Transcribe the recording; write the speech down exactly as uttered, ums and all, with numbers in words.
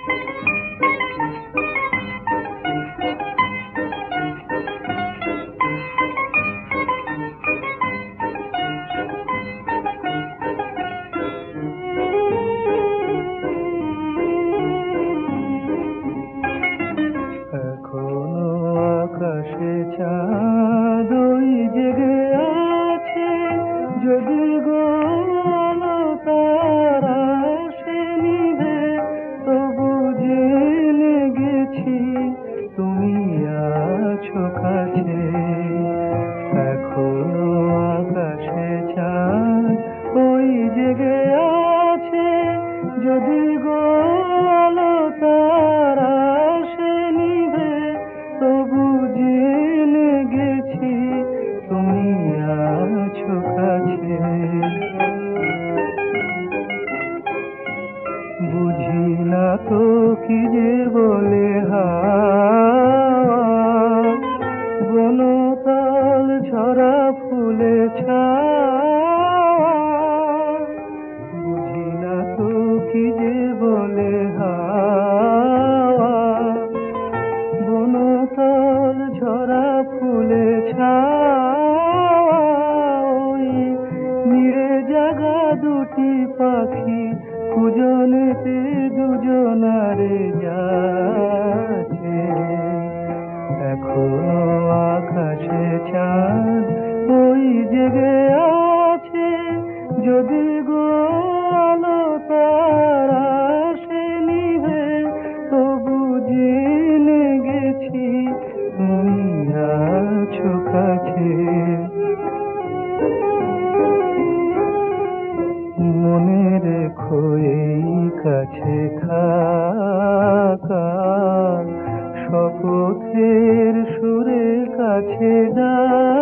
আকাশে চাঁদ ওই জেগে আছে, যদি গো আলো তারা সে নিভে, তবু জেনে গেছি তুমি আছো কাছে। এখনো আকাশে চাঁদ ওই জেগে আছে, যদি গো আলো তারা সে নিভে, তবু জেনে গেছি তুমি আছো কাছে। বুঝি না তো কি যে বলে হাওয়া, বনতাল ঝরা ফুলে ছাওয়া। বুঝি না তো কি যে বলে হাওয়া, বনতাল ঝরা ফুলে ছাওয়া। ওই নিরে জাগা দুটি পাখি কুজনেতে দুজনারে যাচ্ছে। এখনো আকাশে চাঁদ ওই জেগে আছে, যদি গো আলো তারা সে নিভে, তবু জেনে গেছি তুমি আছো কাছে। মনে রেখো এই কাছে থাকা, শপথের সুরে কাছে যা